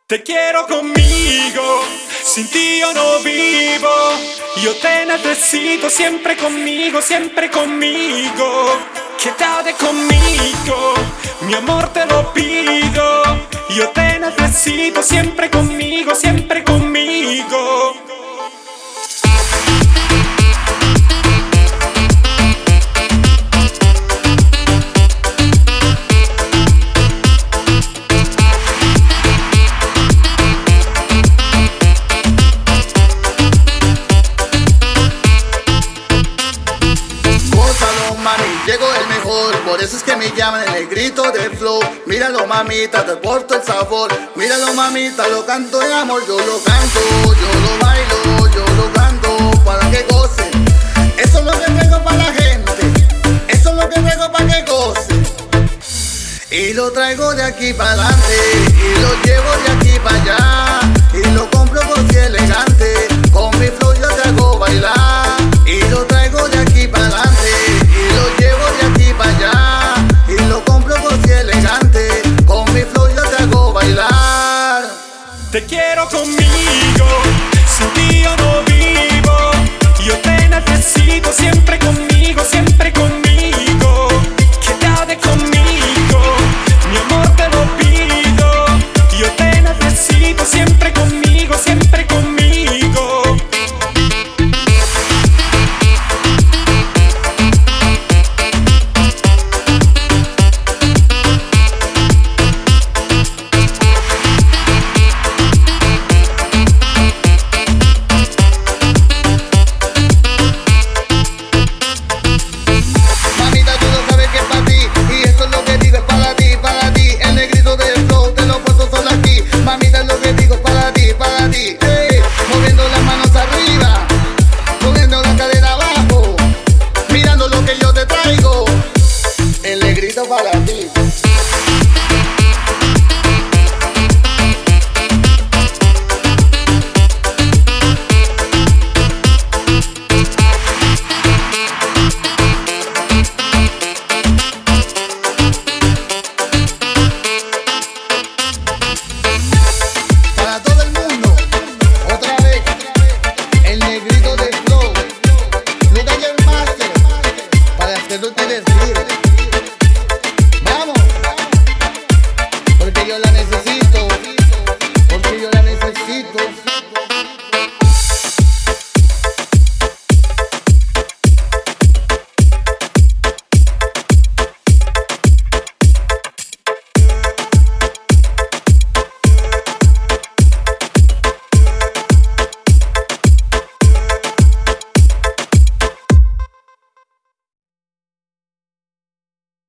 Te quiero conmigo, sin ti yo no vivo. Yo te necesito siempre conmigo, siempre conmigo. Quédate conmigo, mi amor te lo pido. Yo te necesito siempre conmigo, siempre conmigo. Llego el mejor, por eso es que me llaman el negrito de flow. Míralo mamita, te porto el sabor. Míralo mamita, lo canto en amor. Yo lo canto, yo lo bailo, yo lo canto para que goce. Eso es lo que traigo para la gente, eso es lo que traigo para que goce. Y lo traigo de aquí para adelante, y lo llevo de aquí para allá, y lo compro por si elegante.